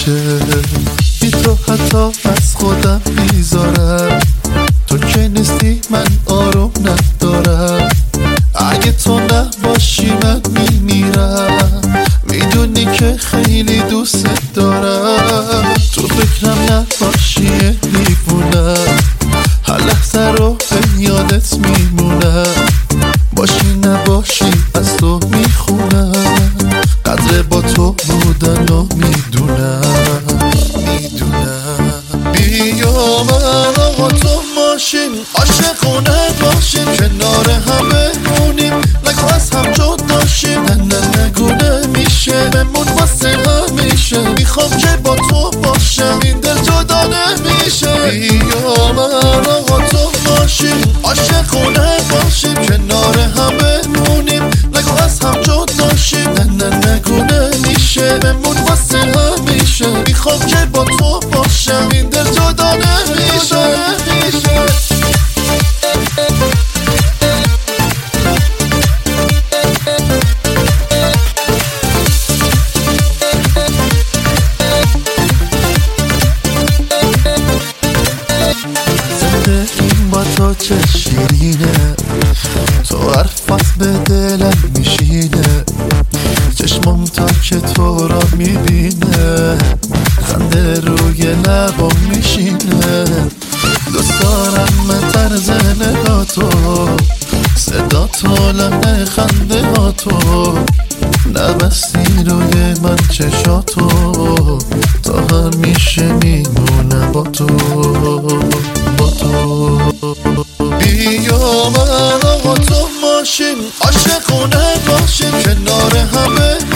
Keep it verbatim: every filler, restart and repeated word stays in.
میشه، بی تو حتی از خودم بیزارم. تو که نیستی من آروم ندارم، اگه تو نباشی من میمیرم. میدونی که خیلی دوست دارم، تو فکرم نباشی دیوونم. هر لحظه رو به یادت میمونم، باشی نباشی از تو میخونم. قدر با تو بودن رو میدونم میدونم بیا من آقا تو ماشین، عاشقونه باشیم، کنار هم بمونیم، نگو از هم جدا شیم. نه نه نگو نمیشه، بمون واسه همیشه. میخوام که با تو باشم، این دل جدا نمیشه. بیا من آقا تو ماشین، عاشقونه باشیم، کنار هم بمونیم، نگو از هم جدا شیم. نه نه نگو نمیشه، بمون واسه همیشه. میخوام که با تو باشم، این دل جدا نمیشه. زندگیم با تو چه شیرینه، تو حرفت به دلم میشینه. چشمم تا که تو را میبینه، خنده روی لبم میشینه. دوست دارم طرز نگاتو، صدا تو، لحن خنده ها تو. نبستی روی من چشاتو، تا همیشه میمونه با تو با تو. بیا من آقا تو ماشین، عاشقونه باشیم، کنار همه